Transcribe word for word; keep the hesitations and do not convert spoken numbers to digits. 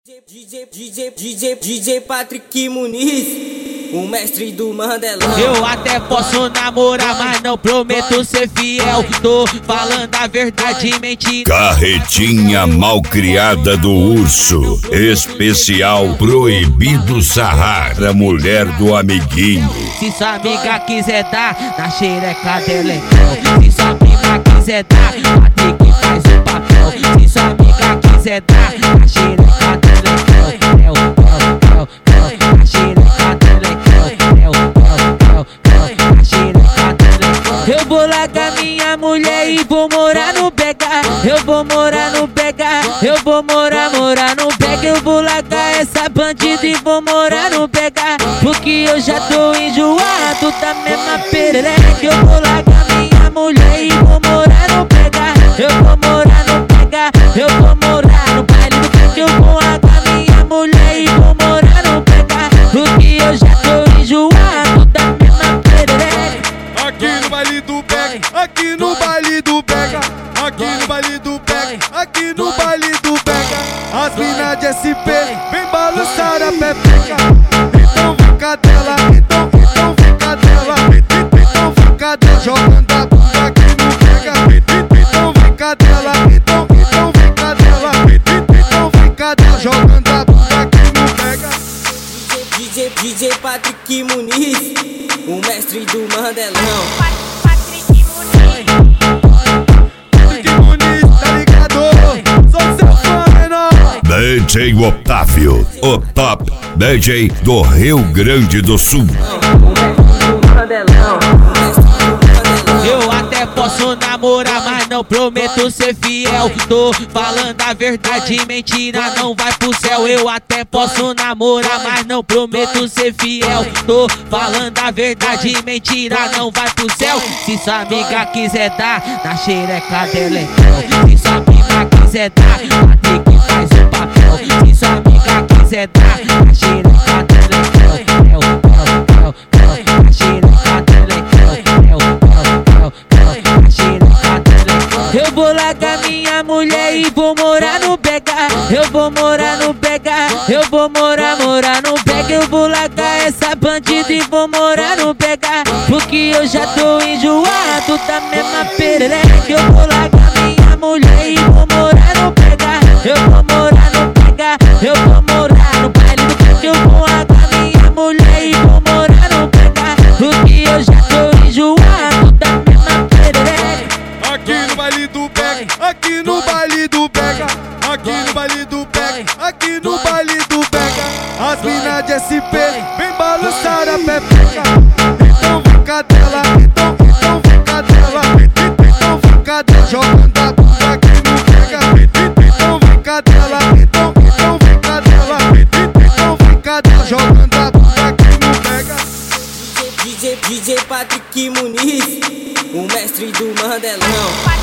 DJ, DJ, DJ, DJ Patrick Muniz, o mestre do Mandelão. Eu até posso namorar, mas não prometo ser fiel. Tô falando a verdade, mentira. Carretinha malcriada do urso, especial proibido sarrar a mulher do amiguinho. Se sua amiga quiser dar, na xereca dela é mel. Se sua amiga quiser dar, Patrick faz o papel. Se sua amiga quiser dar, na xereca dela é mel. Na xereca dela é mel. Na xereca dela é mel. Eu vou largar minha mulher e vou morar no Pega. Eu vou morar no Pega. Eu vou morar, morar no Pega. Eu vou largar essa bandida e vou morar no Pega. Porque eu já tô enjoado da mesma perereca. Eu vou largar minha mulher e vou morar no Pega. Eu vou morar no Pega. Eu vou morar no baile do Pega. Eu vou largar minha mulher e vou morar no Pega. Porque eu já tô enjoado da mesma perereca. Aqui no baile do Pega, aqui no baile do Pega, aqui no baile do Pega, aqui no baile do Pega. As minas de S P vem balançar a pepeca. Então vem cadela, então, então vem cadela, então vem cadela, jogando a bunda aqui no Pega. Então vem cadela, então, então vem cadela, então vem cadela, jogando a bunda aqui no Pega. DJ, DJ Patrick Muniz, o mestre do Mandelão. Patrick Muniz, tá ligado? Sou seu fã menor. D J Otávio, o top D J do Rio Grande do Sul. Eu até posso namorar, mas não prometo ser fiel. Tô falando a verdade, mentira não vai pro céu. Eu até posso namorar, mas não prometo ser fiel. Tô falando a verdade, mentira não vai pro céu. Se sua amiga quiser dar, na xereca dela é mel. Se sua amiga quiser dar, Patrick faz o papel. Se sua amiga quiser dar, na xereca dela é mel. Mel, mel, mel, mel. Na xereca dela é mel, mel, mel, mel. Na xereca dela é mel. Eu vou largar minha mulher e vou morar no Pega. Eu vou morar no Pega. Eu vou morar, morar no Pega. Eu vou largar essa bandida e vou morar no Pega. Porque eu já tô enjoado da mesma perereca. Eu vou largar minha mulher e vou morar no Pega. Eu vou morar no Pega. Eu vou morar no baile do Pega. Eu vou largar minha mulher e vou morar no Pega. Porque eu já tô enjoado da mesma perereca. Aqui no baile do Pega, aqui no baile do Pega, aqui no baile do Pega, aqui no baile do Pega. As minas de S P vem balançar a pepeca. Então vem cadela, então, então vem cadela, então vem cadela, jogando a bunda aqui no Pega. Então vem cadela, então, então vem cadela, então vem cadela, jogando a bunda aqui no Pega. DJ, DJ Patrick Muniz, o mestre do Mandelão.